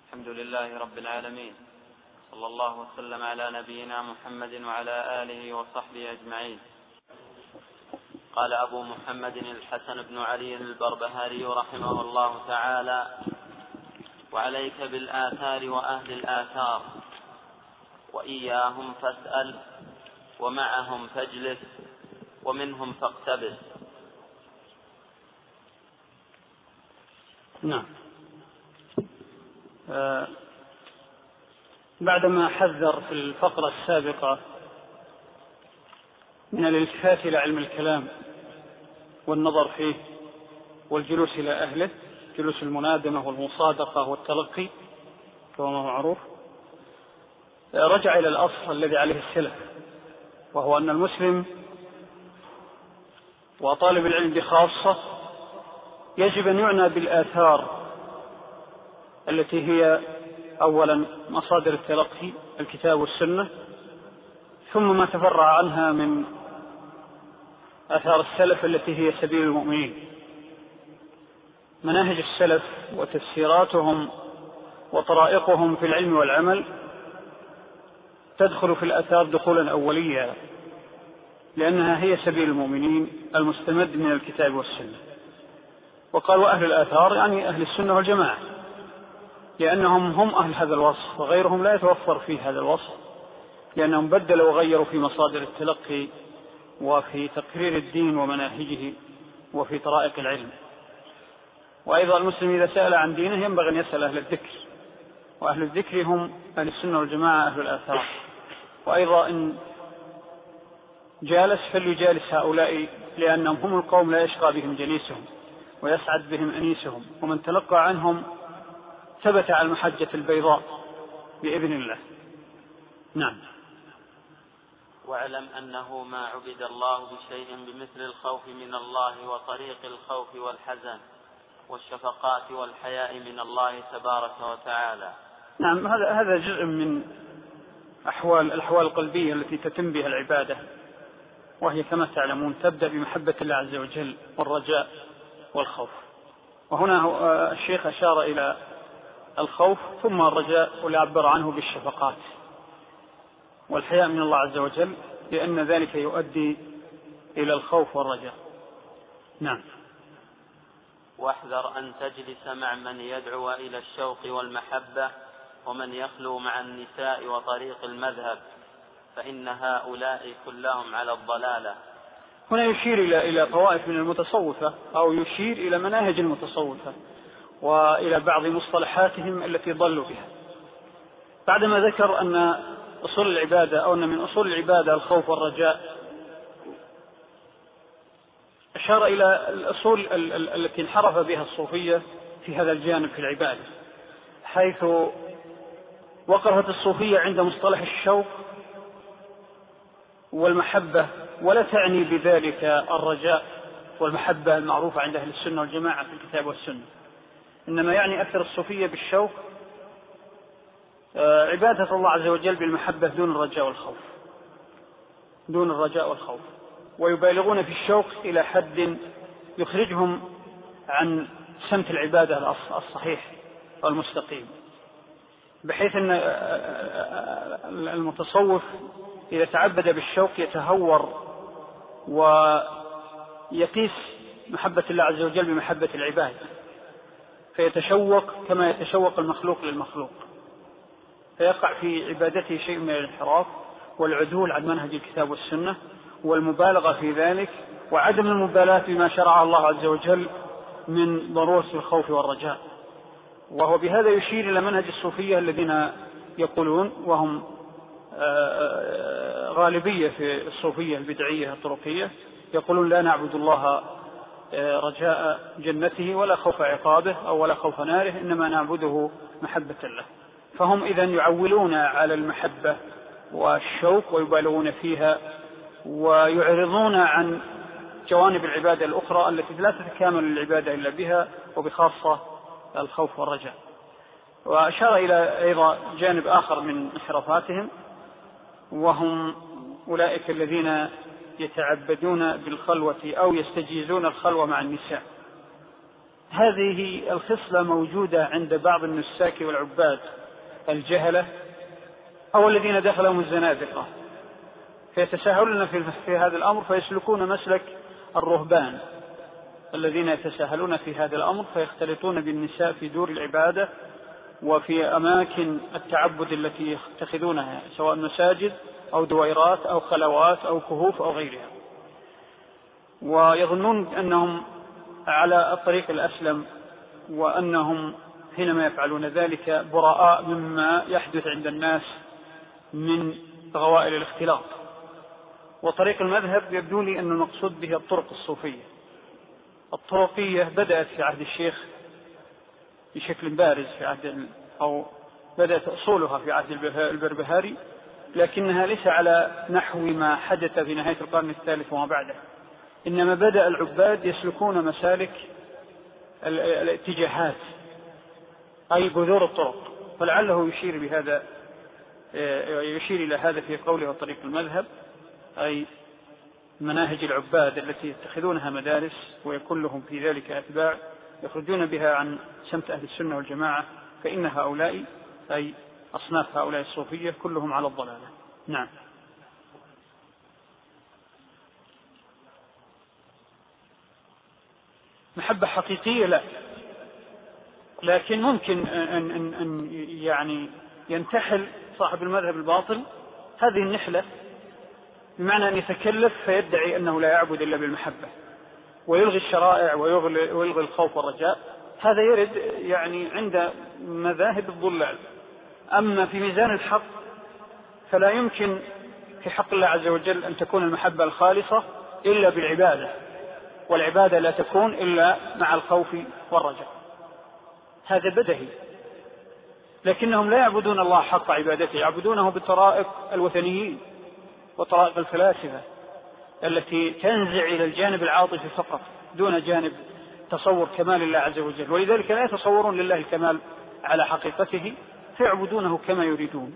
الحمد لله رب العالمين، صلى الله وسلم على نبينا محمد وعلى آله وصحبه أجمعين. قال أبو محمد الحسن بن علي البربهاري رحمه الله تعالى: وعليك بالآثار وأهل الآثار، وإياهم فاسأل، ومعهم فاجلس، ومنهم فاقتبس. نعم. بعدما حذر في الفقرة السابقة من الالتفات إلى علم الكلام والنظر فيه والجلوس إلى أهله، جلوس المنادمة والمصادقة والتلقي كما معروف، رجع إلى الأصل الذي عليه السلف، وهو أن المسلم وطالب العلم بخاصة يجب أن يعنى بالآثار التي هي أولا مصادر التلقي الكتاب والسنة، ثم ما تفرع عنها من آثار السلف التي هي سبيل المؤمنين. مناهج السلف وتفسيراتهم وطرائقهم في العلم والعمل تدخل في الآثار دخولا أوليا، لأنها هي سبيل المؤمنين المستمد من الكتاب والسنة. وقالوا أهل الآثار يعني أهل السنة والجماعة، لأنهم هم أهل هذا الوصف، وغيرهم لا يتوفر فيه هذا الوصف، لأنهم بدلوا وغيروا في مصادر التلقي وفي تقرير الدين ومناهجه وفي طرائق العلم. وأيضا المسلم إذا سأل عن دينه ينبغي أن يسأل أهل الذكر، وأهل الذكر هم أهل السنة والجماعة أهل الآثار. وأيضا إن جالس فليجالس هؤلاء، لأنهم هم القوم لا يشقى بهم جليسهم ويسعد بهم أنيسهم، ومن تلقى عنهم ثبت على المحجة البيضاء بإذن الله. نعم. واعلم أنه ما عبد الله بشيء بمثل الخوف من الله وطريق الخوف والحزن والشفقات والحياء من الله تبارك وتعالى. نعم، هذا جزء من الأحوال القلبية التي تتم بها العبادة، وهي كما تعلمون تبدأ بمحبة الله عز وجل والرجاء والخوف. وهنا الشيخ أشار إلى الخوف ثم الرجاء، وليعبر عنه بالشفقات والحياء من الله عز وجل، لأن ذلك يؤدي إلى الخوف والرجاء. نعم. واحذر أن تجلس مع من يدعو إلى الشوق والمحبة، ومن يخلو مع النساء وطريق المذهب، فإن هؤلاء كلهم على الضلالة. هنا يشير إلى طوائف من المتصوفة، أو يشير إلى مناهج المتصوفة وإلى بعض مصطلحاتهم التي ضلوا بها. بعدما ذكر أن أصول العبادة، أو أن من أصول العبادة الخوف والرجاء، أشار إلى الأصول التي انحرف بها الصوفية في هذا الجانب في العبادة، حيث وقفت الصوفية عند مصطلح الشوق والمحبة، ولا تعني بذلك الرجاء والمحبة المعروفة عند أهل السنة والجماعة في الكتاب والسنة، إنما يعني أكثر الصوفية بالشوق عبادة الله عز وجل بالمحبة دون الرجاء والخوف، دون الرجاء والخوف، ويبالغون في الشوق إلى حد يخرجهم عن سمت العبادة الصحيح والمستقيم، بحيث أن المتصوف إذا تعبد بالشوق يتهور ويقيس محبة الله عز وجل بمحبة العباد، فيتشوق كما يتشوق المخلوق للمخلوق، فيقع في عبادته شيء من الانحراف والعدول عن منهج الكتاب والسنة والمبالغة في ذلك، وعدم المبالاة بما شرع الله عز وجل من ضرورة الخوف والرجاء. وهو بهذا يشير إلى منهج الصوفية الذين يقولون، وهم غالبية في الصوفية البدعية الطرقية، يقولون لا نعبد الله رجاء جنته ولا خوف عقابه أو ولا خوف ناره، إنما نعبده محبة له. فهم إذن يعولون على المحبة والشوق ويبالغون فيها، ويعرضون عن جوانب العبادة الأخرى التي لا تتكامل العبادة إلا بها، وبخاصة الخوف والرجاء. وأشار إلى أيضا جانب آخر من انحرافاتهم، وهم أولئك الذين يتعبدون بالخلوة أو يستجيزون الخلوة مع النساء، هذه الخصلة موجودة عند بعض النساك والعباد الجهلة أو الذين دخلهم الزنادقة، فيتساهلون في هذا الأمر فيسلكون مسلك الرهبان الذين يتساهلون في هذا الأمر، فيختلطون بالنساء في دور العبادة وفي أماكن التعبد التي يتخذونها سواء مساجد أو دويرات أو خلوات أو كهوف أو غيرها، ويظنون أنهم على الطريق الأسلم، وأنهم حينما يفعلون ذلك براء مما يحدث عند الناس من غوائل الاختلاط. وطريق المذهب يبدو لي أن المقصود به الطرق الصوفية. الطرقية بدأت في عهد الشيخ بشكل بارز في عهد أو بدأت أصولها في عهد البربهاري، لكنها ليس على نحو ما حدث في نهاية القرن الثالث وما بعده، إنما بدأ العباد يسلكون مسالك الاتجاهات أي بذور الطرق، فلعله يشير إلى هذا في قوله طريق المذهب، أي مناهج العباد التي يتخذونها مدارس ويكون لهم في ذلك أتباع يخرجون بها عن سمت أهل السنة والجماعة، فإن هؤلاء أي أصناف هؤلاء الصوفية كلهم على الضلالة. نعم. محبة حقيقية لا، لكن ممكن أن يعني ينتحل صاحب المذهب الباطل هذه النحلة، بمعنى أن يتكلف فيدعي أنه لا يعبد إلا بالمحبة ويلغي الشرائع ويلغي الخوف والرجاء. هذا يرد يعني عند مذاهب الضلال. أما في ميزان الحق فلا يمكن في حق الله عز وجل أن تكون المحبة الخالصة إلا بالعبادة، والعبادة لا تكون إلا مع الخوف والرجاء، هذا بدهي. لكنهم لا يعبدون الله حق عبادته، يعبدونه بطرائق الوثنيين وطرائق الفلاسفة التي تنزع إلى الجانب العاطفي فقط دون جانب تصور كمال الله عز وجل، ولذلك لا يتصورون لله الكمال على حقيقته فيعبدونه كما يريدون،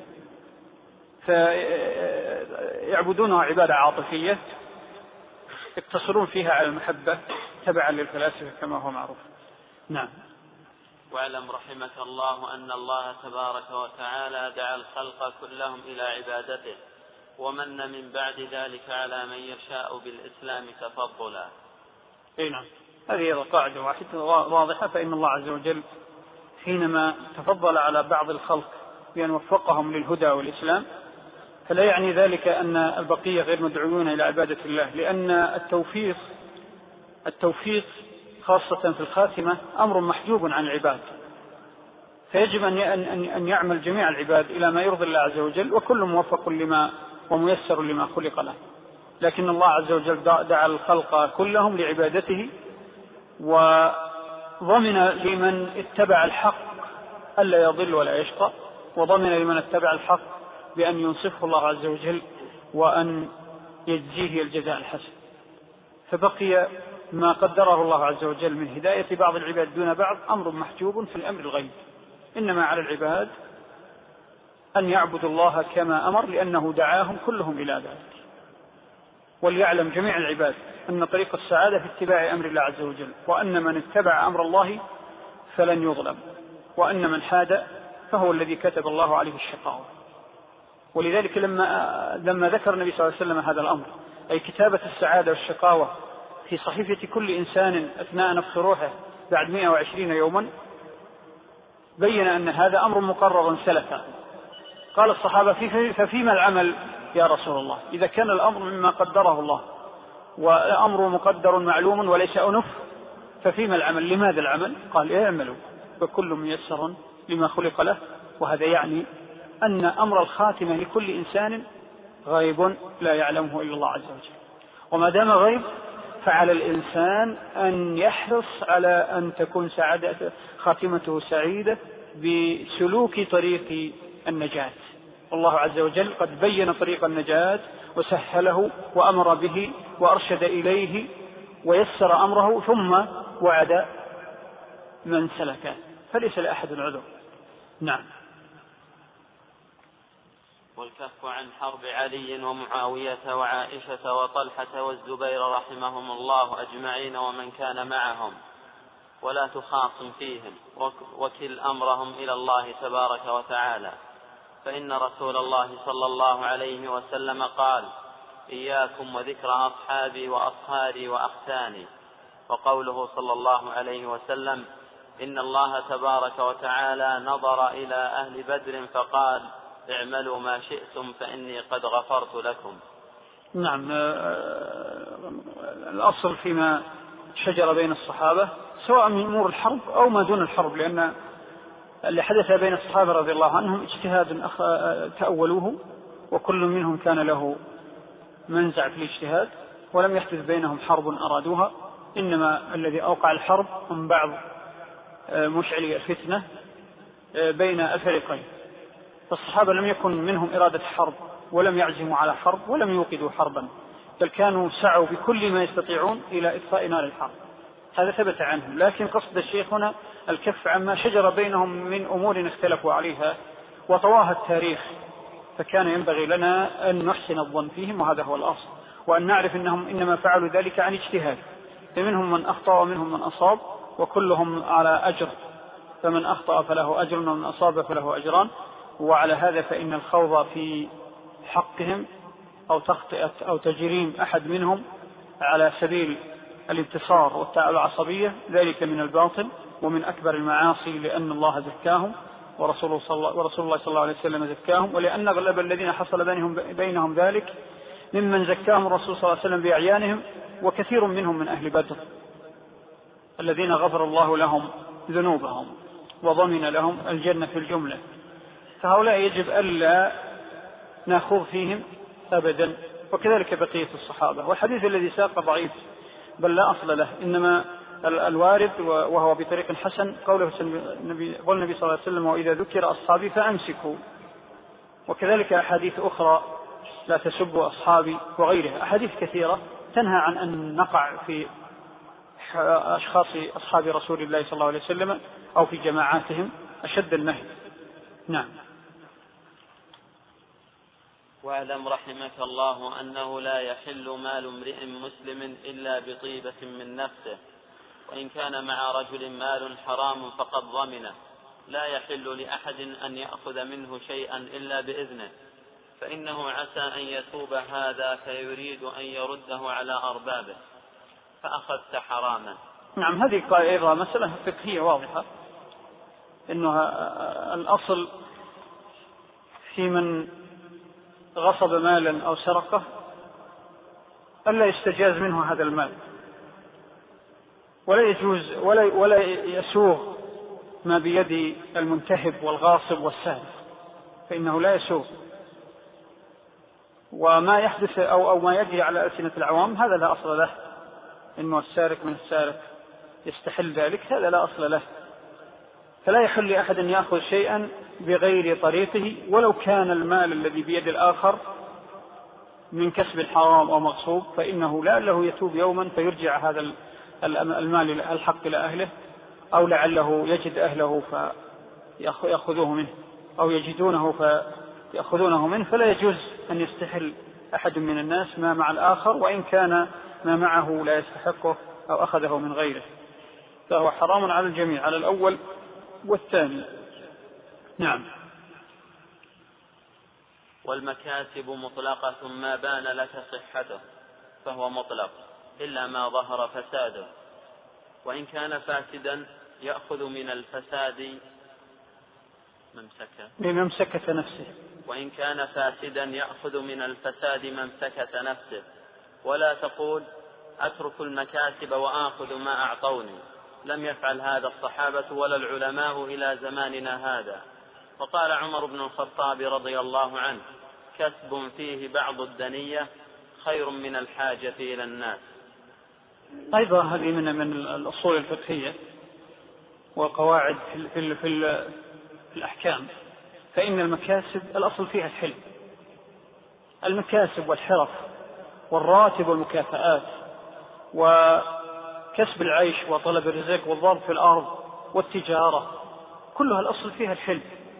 فيعبدونه عبادة عاطفية يقتصرون فيها على المحبة تبعا للفلاسفة كما هو معروف. نعم. واعلم رحمك الله أن الله تبارك وتعالى دعا الخلق كلهم إلى عبادته، ومن من بعد ذلك على من يشاء بالإسلام تفضلا. نعم، هذه قاعدة واحدة واضحة، فإن الله عز وجل حينما تفضل على بعض الخلق بأن وفقهم للهدى والإسلام فلا يعني ذلك أن البقية غير مدعوون إلى عبادة الله، لأن التوفيق خاصة في الخاتمة أمر محجوب عن العباد، فيجب أن يعمل جميع العباد إلى ما يرضي الله عز وجل، وكل موفق لما وميسر لما خلق له. لكن الله عز وجل دعا الخلق كلهم لعبادته، وضمن لمن اتبع الحق ألا يضل ولا يشقى، وضمن لمن اتبع الحق بأن ينصفه الله عز وجل وأن يجزيه الجزاء الحسن. فبقي ما قدره الله عز وجل من هداية بعض العباد دون بعض أمر محجوب في الأمر الغيب، إنما على العباد أن يعبدوا الله كما أمر لأنه دعاهم كلهم إلى ذلك. وليعلم جميع العباد أن طريق السعادة في اتباع أمر الله عز وجل، وأن من اتبع أمر الله فلن يظلم، وأن من حاد فهو الذي كتب الله عليه الشقاوة. ولذلك لما ذكر النبي صلى الله عليه وسلم هذا الأمر، أي كتابة السعادة والشقاوة في صحيفة كل إنسان أثناء نفخ روحه بعد 120 يوما، بين أن هذا أمر مقرر سلفا. قال الصحابة ففيما العمل يا رسول الله؟ إذا كان الأمر مما قدره الله والأمر مقدر معلوم وليس أنف ففيما العمل؟ لماذا العمل؟ قال اعملوا فكل ميسر لما خلق له. وهذا يعني أن أمر الخاتمة لكل إنسان غيب لا يعلمه إلا الله عز وجل، وما دام غيب فعلى الإنسان أن يحرص على أن تكون خاتمته سعيدة بسلوك طريق النجاة. والله عز وجل قد بين طريق النجاة وسهله وأمر به وأرشد إليه ويسر أمره، ثم وعد من سلكه، فليس لأحد عذر. نعم. والكف عن حرب علي ومعاوية وعائشة وطلحة والزبير رحمهم الله أجمعين ومن كان معهم، ولا تخاصم فيهم، وكل أمرهم إلى الله تبارك وتعالى، فإن رسول الله صلى الله عليه وسلم قال: إياكم وذكر أصحابي وأصهاري وأختاني. وقوله صلى الله عليه وسلم: إن الله تبارك وتعالى نظر إلى أهل بدر فقال: اعملوا ما شئتم فإني قد غفرت لكم. نعم. الأصل فيما شجر بين الصحابة سواء من أمور الحرب أو ما دون الحرب، لأن اللي حدث بين الصحابة رضي الله عنهم اجتهاد تأولوه، وكل منهم كان له منزع في الاجتهاد، ولم يحدث بينهم حرب أرادوها، إنما الذي أوقع الحرب هم بعض مشعلي الفتنة بين الفريقين. فالصحابة لم يكن منهم إرادة حرب، ولم يعزموا على حرب، ولم يوقدوا حربا، بل كانوا سعوا بكل ما يستطيعون إلى إطفاء نار الحرب. هذا ثبت عنهم، لكن قصد الشيخ هنا الكف عما شجر بينهم من أمور اختلفوا عليها وطواها التاريخ، فكان ينبغي لنا أن نحسن الظن فيهم، وهذا هو الأصل، وأن نعرف أنهم إنما فعلوا ذلك عن اجتهاد، فمنهم من أخطأ ومنهم من أصاب، وكلهم على أجر، فمن أخطأ فله أجر ومن أصاب فله أجران. وعلى هذا فإن الخوض في حقهم أو تخطئة أو تجريم أحد منهم على سبيل الانتصار والعصبية ذلك من الباطل ومن أكبر المعاصي، لأن الله زكاهم ورسول الله صلى الله عليه وسلم زكاهم، ولأن أغلب الذين حصل بينهم ذلك ممن زكاهم الرسول صلى الله عليه وسلم بأعيانهم، وكثير منهم من أهل بدر الذين غفر الله لهم ذنوبهم وضمن لهم الجنة في الجملة، فهؤلاء يجب ألا نأخذ فيهم أبدا، وكذلك بقية الصحابة. والحديث الذي ساق ضعيف بل لا أصل له، إنما الوارد وهو بطريق حسن قول النبي صلى الله عليه وسلم: وإذا ذكر أصحابي فأمسكوا. وكذلك أحاديث أخرى: لا تسبوا أصحابي، وغيرها أحاديث كثيرة تنهى عن أن نقع في أشخاص أصحاب رسول الله صلى الله عليه وسلم أو في جماعاتهم أشد النهي. نعم. واعلم رحمك الله أنه لا يحل مال امرئ مسلم إلا بطيبة من نفسه، وإن كان مع رجل مال حرام فقد ضمنه، لا يحل لأحد أن يأخذ منه شيئا إلا بإذنه، فإنه عسى أن يتوب هذا فيريد أن يرده على أربابه فأخذت حراما. نعم. هذه أيضا مسألة فقهية واضحة، إنها الأصل في من غصب مالا أو سرقه ألا يستجاز منه هذا المال، ولا يجوز ولا يسوغ ما بيد المنتهب والغاصب والسارق، فإنه لا يسوغ. وما يحدث أو ما يجري على ألسنة العوام هذا لا أصل له، إنه السارق من السارق يستحل ذلك، هذا لا أصل له. فلا يحل لأحد أن يأخذ شيئا بغير طريقه، ولو كان المال الذي بيد الآخر من كسب حرام أو مغصوب، فإنه لعله يتوب يوما فيرجع هذا المال الحق إلى أهله، أو لعله يجد أهله فيأخذوه منه، أو يجدونه فيأخذونه منه. فلا يجوز أن يستحل أحد من الناس ما مع الآخر، وإن كان ما معه لا يستحقه أو أخذه من غيره، فهو حرام على الجميع، على الأول والثاني. نعم. والمكاسب مطلقة ما بان لك صحته فهو مطلق إلا ما ظهر فساده، وإن كان فاسدا يأخذ من الفساد ممسكة نفسه، وإن كان فاسدا يأخذ من الفساد ممسكة نفسه، ولا تقول أترك المكاسب وآخذ ما أعطوني، لم يفعل هذا الصحابة ولا العلماء إلى زماننا هذا. وقال عمر بن الخطاب رضي الله عنه: كسب فيه بعض الدنية خير من الحاجة إلى الناس. أيضا هذه من الأصول الفقهية وقواعد في الأحكام، فإن المكاسب الأصل فيها الحلم، المكاسب والحرف والراتب والمكافآت وكسب العيش وطلب الرزق والضرب في الأرض والتجارة، كلها الأصل فيها الحلم،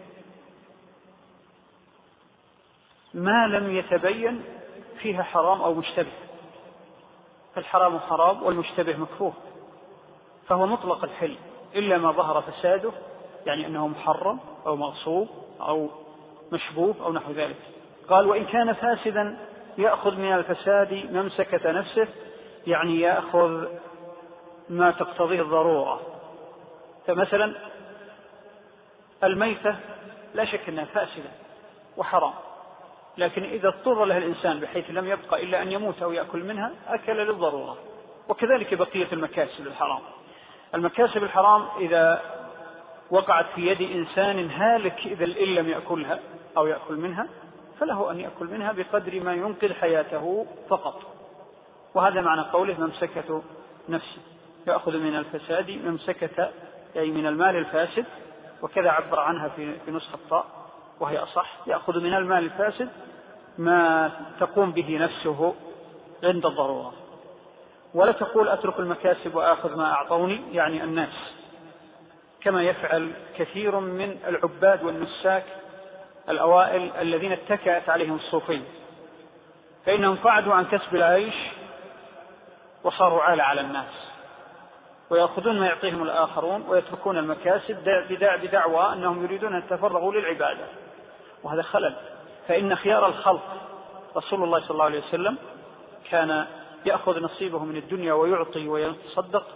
ما لم يتبين فيها حرام أو مشتبه، فالحرام حرام والمشتبه مكروه. فهو مطلق الحل إلا ما ظهر فساده، يعني أنه محرم أو مغصوب أو مشبوه أو نحو ذلك. قال وإن كان فاسدا يأخذ من الفساد ممسكة نفسه، يعني يأخذ ما تقتضيه الضرورة. فمثلا الميتة لا شك أنها فاسدة وحرام، لكن إذا اضطر لها الإنسان بحيث لم يبقى إلا أن يموت أو يأكل منها أكل للضرورة. وكذلك بقية المكاسب الحرام. المكاسب الحرام إذا وقعت في يد إنسان هالك إذا إن لم يأكلها أو يأكل منها فله أن يأكل منها بقدر ما ينقذ حياته فقط. وهذا معنى قوله ممسكة نفسه، يأخذ من الفساد ممسكة أي من المال الفاسد، وكذا عبر عنها في نسخة طاء وهي أصح، يأخذ من المال الفاسد ما تقوم به نفسه عند الضرورة. ولا تقول أترك المكاسب وآخذ ما أعطوني، يعني الناس، كما يفعل كثير من العباد والنساك الأوائل الذين اتكأت عليهم الصوفية، فإنهم قعدوا عن كسب العيش وصاروا عالة على الناس، ويأخذون ما يعطيهم الآخرون ويتركون المكاسب بدعوى أنهم يريدون أن يتفرغوا للعبادة، وهذا خلل. فإن خيار الخلق رسول الله صلى الله عليه وسلم كان يأخذ نصيبه من الدنيا ويعطي ويتصدق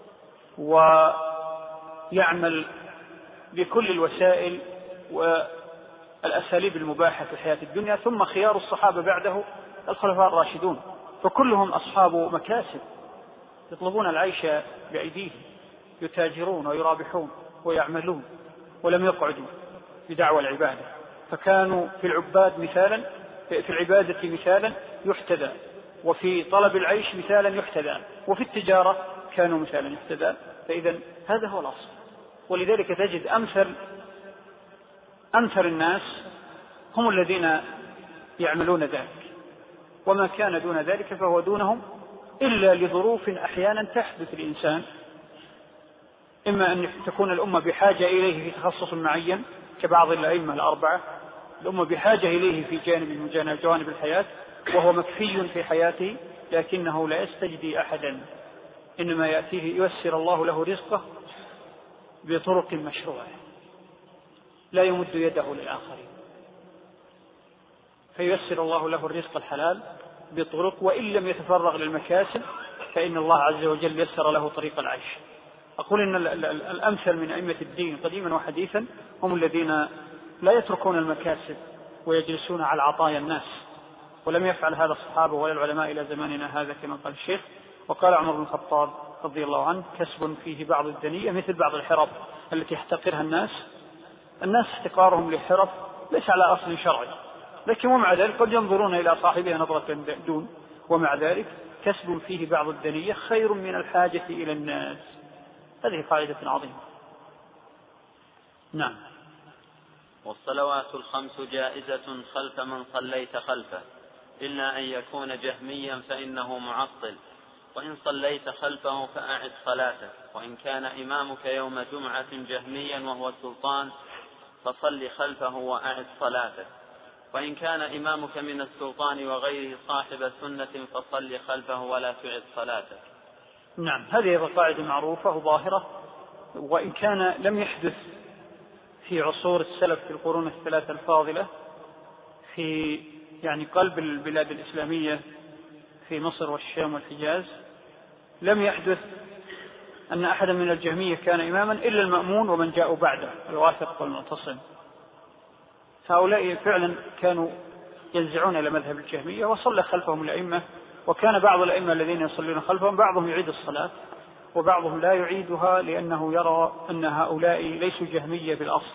ويعمل بكل الوسائل والأساليب المباحة في الحياة الدنيا. ثم خيار الصحابة بعده الخلفاء الراشدون، فكلهم أصحاب مكاسب يطلبون العيش بأيديهم، يتاجرون ويرابحون ويعملون ولم يقعدوا بدعوى العبادة. فكانوا في العباد مثالا، في العبادة مثالا يحتذى، وفي طلب العيش مثالا يحتذى، وفي التجارة كانوا مثالا يحتذى. فإذا هذا هو الأصل. ولذلك تجد أمثل الناس هم الذين يعملون ذلك، وما كان دون ذلك فهو دونهم إلا لظروف أحيانا تحدث الإنسان، إما أن تكون الأمة بحاجة إليه في تخصص معين كبعض الأئمة الأربعة، الأمة بحاجة إليه في جوانب الحياة وهو مكفي في حياته، لكنه لا يستجدي أحدا، إنما يأتيه ييسر الله له رزقه بطرق مشروعة، لا يمد يده للآخرين، فييسر الله له الرزق الحلال بطرق، وإن لم يتفرغ للمكاسب فإن الله عز وجل يسر له طريق العيش. أقول إن الأمثل من أئمة الدين قديما وحديثا هم الذين لا يتركون المكاسب ويجلسون على عطايا الناس، ولم يفعل هذا الصحابة ولا العلماء إلى زماننا هذا كما قال الشيخ. وقال عمر بن الخطاب رضي الله عنه كسب فيه بعض الدنية مثل بعض الحرف التي يحتقرها الناس احتقارهم للحرف ليس على أصل شرعي، لكن ومع ذلك قد ينظرون إلى صاحبها نظرة دون، ومع ذلك كسب فيه بعض الدنية خير من الحاجة إلى الناس. هذه قاعدة عظيمة. نعم. والصلوات الخمس جائزة خلف من صليت خلفه، إلا أن يكون جهميا فإنه معطل، وإن صليت خلفه فأعد صلاتك، وإن كان إمامك يوم جمعة جهميا وهو السلطان فصل خلفه وأعد صلاتك، وإن كان إمامك من السلطان وغيره صاحب سنة فصل خلفه ولا تعد صلاتك. نعم، هذه قاعدة معروفة وظاهرة، وإن كان لم يحدث في عصور السلف في القرون الثلاثة الفاضلة في قلب البلاد الإسلامية في مصر والشام والحجاز، لم يحدث أن أحدا من الجهمية كان إماما إلا المأمون ومن جاءوا بعده الواثق والمعتصم. هؤلاء فعلا كانوا ينزعون إلى مذهب الجهمية وصلى خلفهم الأئمة، وكان بعض الأئمة الذين يصلون خلفهم بعضهم يعيد الصلاة وبعضهم لا يعيدها، لأنه يرى أن هؤلاء ليسوا جهمية بالأصل،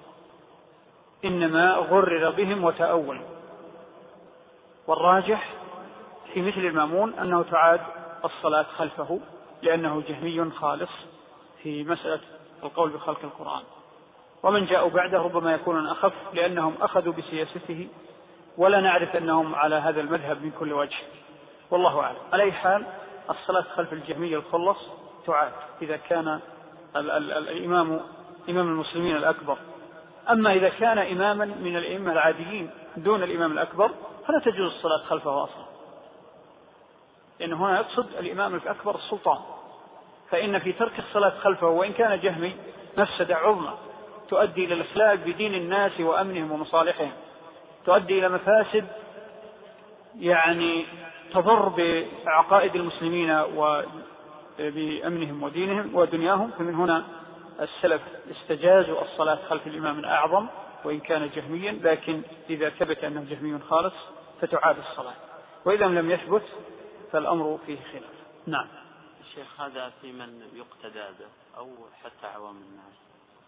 إنما غرر بهم وتأول. والراجح في مثل المأمون أنه تعاد الصلاة خلفه، لأنه جهمي خالص في مسألة القول بخلق القرآن. ومن جاءوا بعده ربما يكون أخف، لأنهم أخذوا بسياسته ولا نعرف أنهم على هذا المذهب من كل وجه، والله أعلم. على أي حال الصلاة خلف الجهمية الخلص تعاد إذا كان الإمام إمام المسلمين الأكبر. أما إذا كان إماما من الأئمة العاديين دون الإمام الأكبر فلا تجوز الصلاة خلفه أصلا، لأن هنا يقصد الإمام الأكبر السلطان، فإن في ترك الصلاة خلفه وإن كان جهمي مفسدة عظمى تؤدي إلى الإخلال بدين الناس وأمنهم ومصالحهم، تؤدي إلى مفاسد يعني تضر بعقائد المسلمين وبأمنهم ودينهم ودنياهم. فمن هنا السلف استجازوا الصلاة خلف الإمام الأعظم وإن كان جهميا، لكن إذا ثبت أنه جهمي خالص فتعاد الصلاة، وإذا لم يثبت فالأمر فيه خلاف. نعم. الشيخ هذا في من يقتدى به أو حتى عوام الناس؟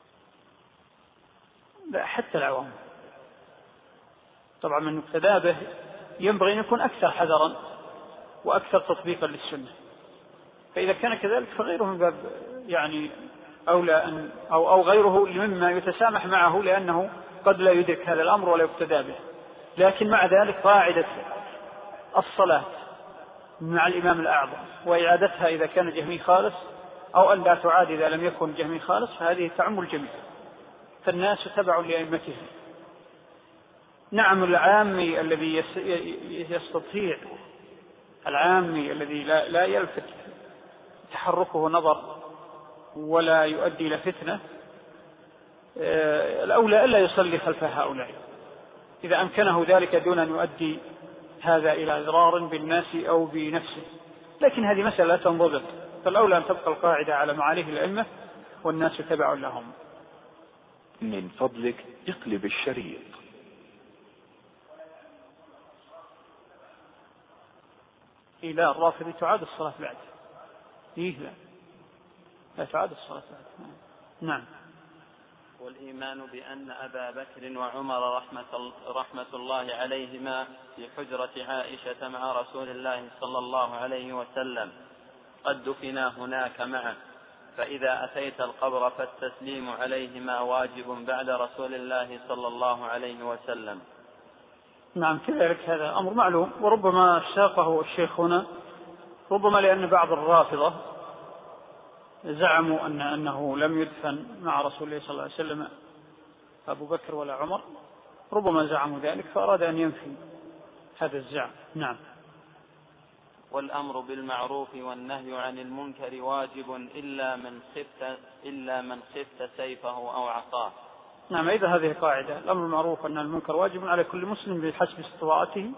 لا، حتى العوام. طبعا من يقتدى به ينبغي أن يكون أكثر حذرا وأكثر تطبيقا للسنة، فإذا كان كذلك فغيره من باب يعني أولى أن أو غيره مما يتسامح معه، لأنه قد لا يدرك هذا الأمر ولا يقتدى به. لكن مع ذلك قاعدة الصلاة مع الإمام الأعظم وإعادتها إذا كان جهمي خالص أو أن لا تعاد إذا لم يكن جهمي خالص، فهذه تعم الجميع، فالناس تبع لأئمتهم. نعم العامي الذي يستطيع، العامي الذي لا يلفت تحركه نظر ولا يؤدي إلى فتنة، الأولى ألا يصلي خلف هؤلاء إذا أمكنه ذلك دون أن يؤدي هذا إلى إضرار بالناس أو بنفسه. لكن هذه مسألة لا تنضبط، فالأولى أن تبقى القاعدة على ما عليه الأئمة والناس تبع لهم. من فضلك اقلب الشريط. لا، الرافضي تعاد الصلاة بعد. لا تعاد الصلاة بعد. نعم. والإيمان بأن أبا بكر وعمر رحمة الله عليهما في حجرة عائشة مع رسول الله صلى الله عليه وسلم قد دفنا هناك معه، فإذا أتيت القبر فالتسليم عليهما واجب بعد رسول الله صلى الله عليه وسلم. نعم كذلك، هذا أمر معلوم، وربما ساقه الشيخ هنا ربما لأن بعض الرافضة زعموا أنه لم يدفن مع رسول الله صلى الله عليه وسلم أبو بكر ولا عمر، ربما زعموا ذلك فأراد أن ينفي هذا الزعم. نعم. والأمر بالمعروف والنهي عن المنكر واجب إلا من خفت سيفه أو عصاه. نعم، إذا هذه قاعدة، الأمر بالمعروف والنهي عن المنكر واجب على كل مسلم بحسب استطاعته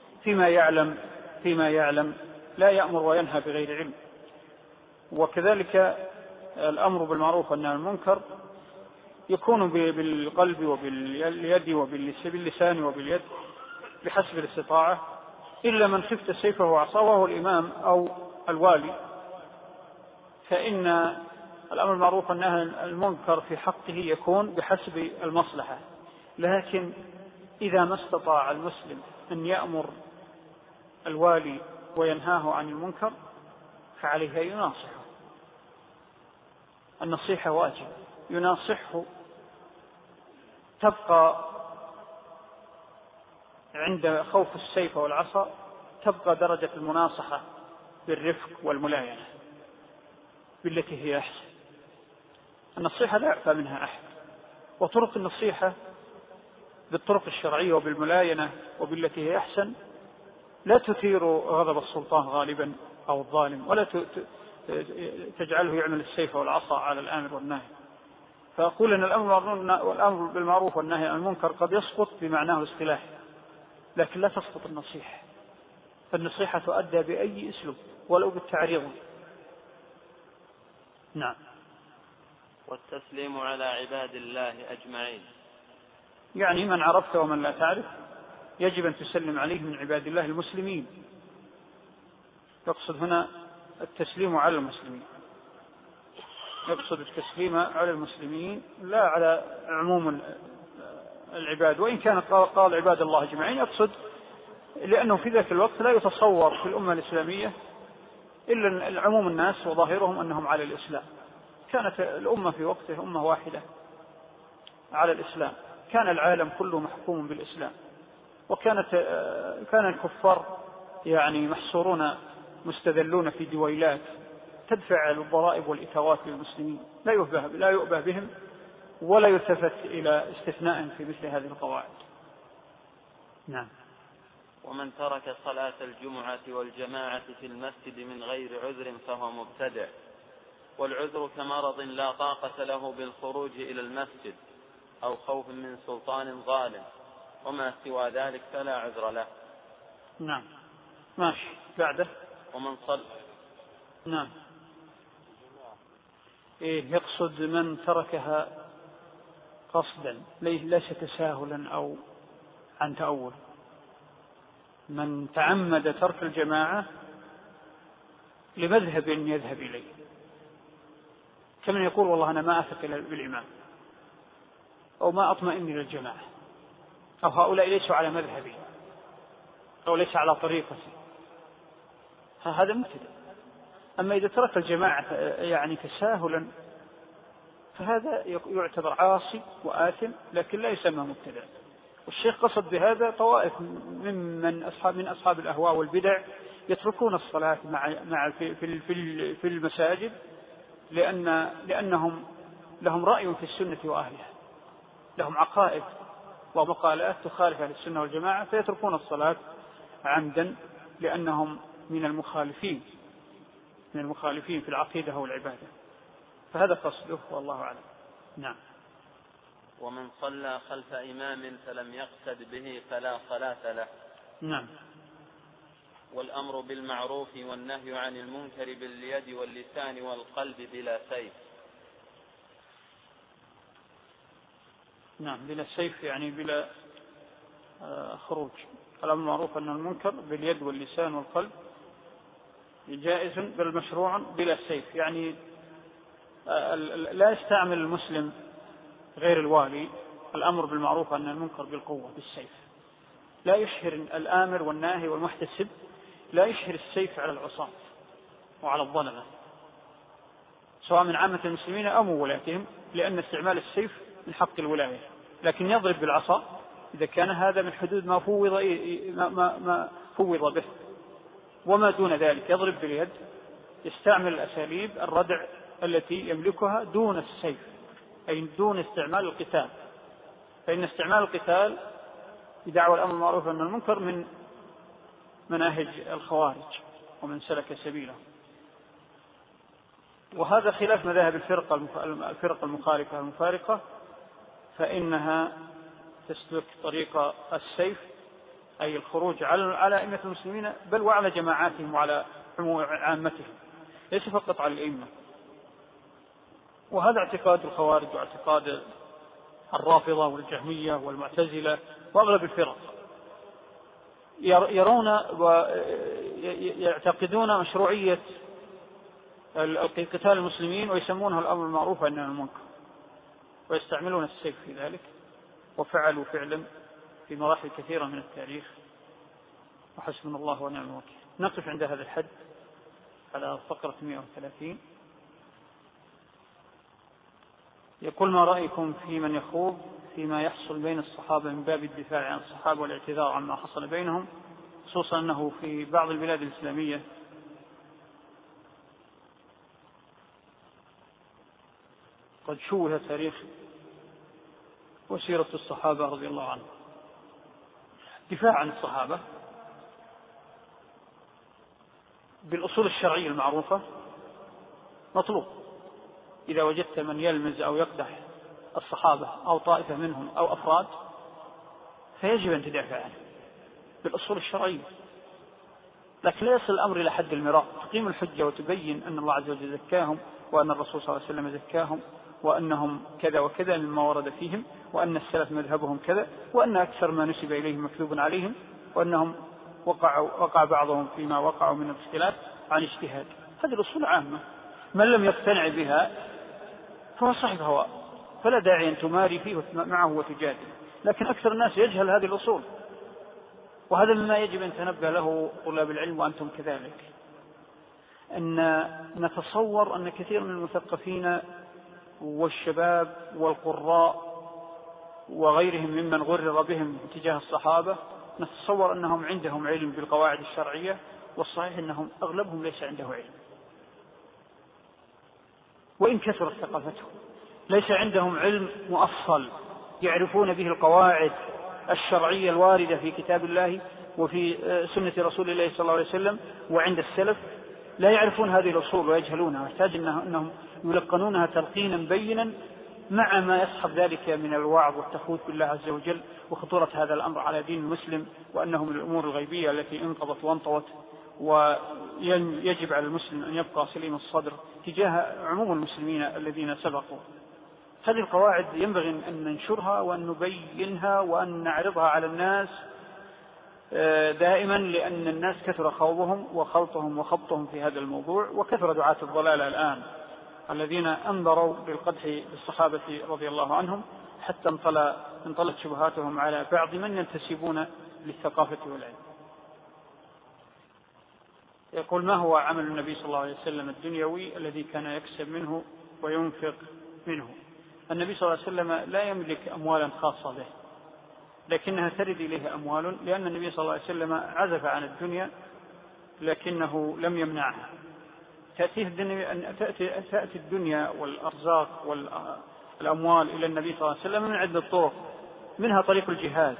فيما يعلم لا يأمر وينهى بغير علم. وكذلك الأمر بالمعروف والنهي عن المنكر يكون بالقلب وباليد وباللسان وباليد بحسب الاستطاعة، إلا من خفت سيفه وعصاه وهو الإمام أو الوالي، فإن الأمر بالمعروف والنهي عن المنكر في حقه يكون بحسب المصلحة. لكن إذا ما استطاع المسلم أن يأمر الوالي وينهاه عن المنكر فعليه أن يناصحه، النصيحة واجب، يناصحه، تبقى عند خوف السيف والعصا تبقى درجة المناصحة بالرفق والملاينة بالتي هي أحسن. النصيحة لا يعفى منها أحد، وطرق النصيحة بالطرق الشرعية وبالملاينة وبالتي هي أحسن لا تثير غضب السلطان غالبا أو الظالم، ولا تجعله يعمل السيف والعصا على الآمر والنهي. فأقول أن الأمر بالمعروف والنهي عن المنكر قد يسقط بمعناه الاصطلاحي، لكن لا تسقط النصيحة، فالنصيحة تؤدى بأي أسلوب ولو بالتعريض. نعم. والتسليم على عباد الله أجمعين، يعني من عرفت ومن لا تعرف يجب أن تسلم عليه من عباد الله المسلمين. يقصد هنا التسليم على المسلمين، يقصد التسليم على المسلمين لا على عموم العباد، وإن كان قال عباد الله أجمعين يقصد لأنه في ذاك الوقت لا يتصور في الأمة الإسلامية إلا العموم الناس وظاهرهم أنهم على الإسلام. كانت الأمة في وقته أمة واحدة على الإسلام، كان العالم كله محكوم بالإسلام، كان الكفار يعني محصورون مستذلون في دويلات تدفع الضرائب والإتاوات للمسلمين، لا يؤبه بهم ولا يلتفت إلى استثناء في مثل هذه القواعد. نعم. ومن ترك صلاة الجمعة والجماعة في المسجد من غير عذر فهو مبتدع، والعذر كمرض لا طاقة له بالخروج إلى المسجد أو خوف من سلطان ظالم، وما سوى ذلك فلا عذر له. نعم ماشي. بعده ومن صلى. نعم. يقصد من تركها قصدا ليس تساهلا أو عن تأول. من تعمد ترك الجماعة لمذهب يذهب إليه، كمن يقول والله أنا ما أثق بالإمام أو ما أطمئن إلى الجماعة، أو هؤلاء ليسوا على مذهبي أو ليس على طريقتي، هذا مبتدع. أما إذا ترك الجماعة يعني تساهلا فهذا يعتبر عاصي وآثم، لكن لا يسمى مبتدع. والشيخ قصد بهذا طوائف من أصحاب الأهواء والبدع يتركون الصلاة في المساجد لأنهم لهم رأي في السنة وأهلها، لهم عقائد ومقالات تخالف أهل السنة والجماعة، فيتركون الصلاة عمدا لأنهم من المخالفين في العقيدة والعبادة. فهذا قصده والله أعلم. نعم. ومن صلى خلف إمام فلم يقتد به فلا صلاة له. نعم. والأمر بالمعروف والنهي عن المنكر باليد واللسان والقلب بلا سيف. نعم بلا سيف يعني بلا خروج. الأمر بالمعروف أن المنكر باليد واللسان والقلب جائز بل مشروع بلا سيف، يعني لا يستعمل المسلم غير الوالي الأمر بالمعروف أن المنكر بالقوة بالسيف. لا يشهر الآمر والناهي والمحتسب، لا يشهر السيف على العصاة وعلى الظلمة سواء من عامة المسلمين أو من ولاتهم، لأن استعمال السيف من حق الولاية، لكن يضرب بالعصا إذا كان هذا من حدود ما فوض به، وما دون ذلك يضرب باليد، يستعمل الأساليب الردع التي يملكها دون السيف، أي دون استعمال القتال، فإن استعمال القتال بدعوى الأمر بالمعروف والنهي عن المنكر من مناهج الخوارج ومن سلك سبيله. وهذا خلاف مذاهب الفرق المخالفة المفارقة، فإنها تسلك طريق السيف، أي الخروج على أئمة المسلمين بل وعلى جماعاتهم وعلى عامتهم، ليس فقط على الأئمة. وهذا اعتقاد الخوارج واعتقاد الرافضة والجهمية والمعتزلة وأغلب الفرق، يرون ويعتقدون مشروعية قتال المسلمين ويسمونها الأمر بالمعروف والنهي عن المنكر، ويستعملون السيف في ذلك، وفعلوا فعلا في مراحل كثيرة من التاريخ، وحسبنا الله ونعم الوكيل. نقف عند هذا الحد على فقرة 130. يقول: ما رأيكم في من يخوض فيما يحصل بين الصحابة من باب الدفاع عن الصحابة والاعتذار عما حصل بينهم، خصوصا أنه في بعض البلاد الإسلامية قد شوه تاريخ وسيرة الصحابة رضي الله عنهم. دفاع عن الصحابة بالأصول الشرعية المعروفة مطلوب. إذا وجدت من يلمز أو يقدح الصحابة أو طائفة منهم أو أفراد فيجب أن تدافع عنه بالأصول الشرعية، لكن لا يصل الأمر إلى حد المراء، تقيم الحجة وتبين أن الله عز وجل زكاهم، وأن الرسول صلى الله عليه وسلم زكاهم، وأنهم كذا وكذا مما ورد فيهم، وأن السلف مذهبهم كذا، وأن أكثر ما نسب إليهم مكذوب عليهم، وأنهم وقع بعضهم فيما وقعوا من الاختلاف عن اجتهاد. هذه الأصول عامة، من لم يقتنع بها فهو صاحب هواء، فلا داعي أن تماري فيه معه وتجادل. لكن أكثر الناس يجهل هذه الأصول، وهذا مما يجب أن تنبه له طلاب العلم وأنتم كذلك، أن نتصور أن كثير من المثقفين والشباب والقراء وغيرهم ممن غرر بهم اتجاه الصحابة، نتصور أنهم عندهم علم بالقواعد الشرعية، والصحيح أنهم أغلبهم ليس عنده علم، وإن كثرت ثقافتهم ليس عندهم علم مؤصل يعرفون به القواعد الشرعية الواردة في كتاب الله وفي سنة رسول الله صلى الله عليه وسلم وعند السلف، لا يعرفون هذه الأصول ويجهلونها، يحتاج أنهم يلقنونها تلقينا بينا مع ما يصحب ذلك من الوعظ والتخويف بالله عز وجل وخطورة هذا الأمر على دين المسلم، وأنه من الأمور الغيبية التي انقضت وانطوت، ويجب على المسلم أن يبقى سليم الصدر تجاه عموم المسلمين الذين سبقوا. هذه القواعد ينبغي أن ننشرها وأن نبينها وأن نعرضها على الناس دائما، لأن الناس كثر خوضهم وخلطهم وخبطهم في هذا الموضوع، وكثر دعاة الضلالة الآن الذين أنظروا بالقدح بالصحابة رضي الله عنهم حتى انطلت شبهاتهم على بعض من ينتسبون للثقافة والعلم. يقول: ما هو عمل النبي صلى الله عليه وسلم الدنيوي الذي كان يكسب منه وينفق منه؟ النبي صلى الله عليه وسلم لا يملك أموالا خاصة به، لكنها ترد إليه أموال، لأن النبي صلى الله عليه وسلم عزف عن الدنيا لكنه لم يمنعها. تأتي الدنيا والأرزاق والأموال إلى النبي صلى الله عليه وسلم من عدة طرق، منها طريق الجهاد،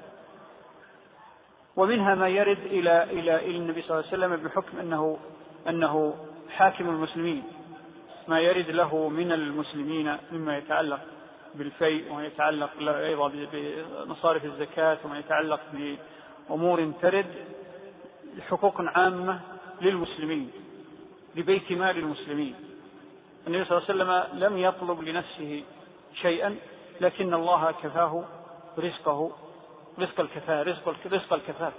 ومنها ما يرد إلى النبي صلى الله عليه وسلم بحكم أنه حاكم المسلمين، ما يرد له من المسلمين مما يتعلق بالفيء وما يتعلق أيضا بمصارف الزكاة وما يتعلق بأمور ترد حقوق عامة للمسلمين لبيت مال المسلمين. النبي صلى الله عليه وسلم لم يطلب لنفسه شيئا، لكن الله كفاه رزقه، رزق الكفاف،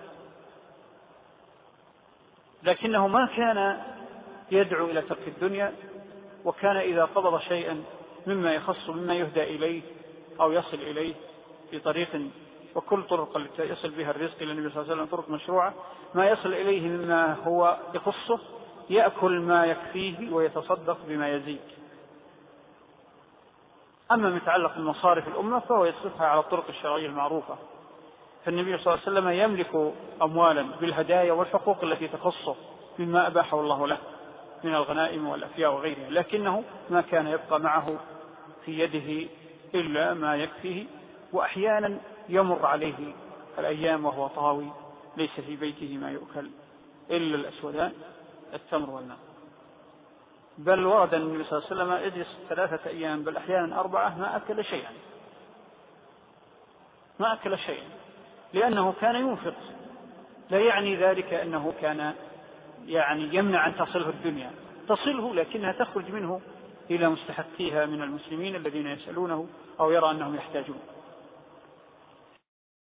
لكنه ما كان يدعو إلى ترك الدنيا، وكان إذا قبض شيئا مما يخص مما يهدى إليه أو يصل إليه بطريق، وكل طرق التي يصل بها الرزق إلى النبي صلى الله عليه وسلم طرق مشروعة، ما يصل إليه مما هو يخصه يأكل ما يكفيه ويتصدق بما يزيد. أما متعلق بمصارف الأمة فهو يصرفها على الطرق الشرعية المعروفة. فالنبي صلى الله عليه وسلم يملك أموالا بالهدايا والحقوق التي تخصه مما أباحه الله له من الغنائم والأفياء وغيرها، لكنه ما كان يبقى معه في يده إلا ما يكفيه، وأحيانا يمر عليه الأيام وهو طاوي ليس في بيته ما يؤكل إلا الأسودان التمر والماء. بل ورد النبي صلى الله عليه وسلم يجلس 3 أيام بل أحيانا 4 ما أكل شيئا لأنه كان ينفق. لا يعني ذلك أنه كان يمنع أن تصله الدنيا، تصله لكنها تخرج منه إلى مستحقيها من المسلمين الذين يسألونه أو يرى أنهم يحتاجون.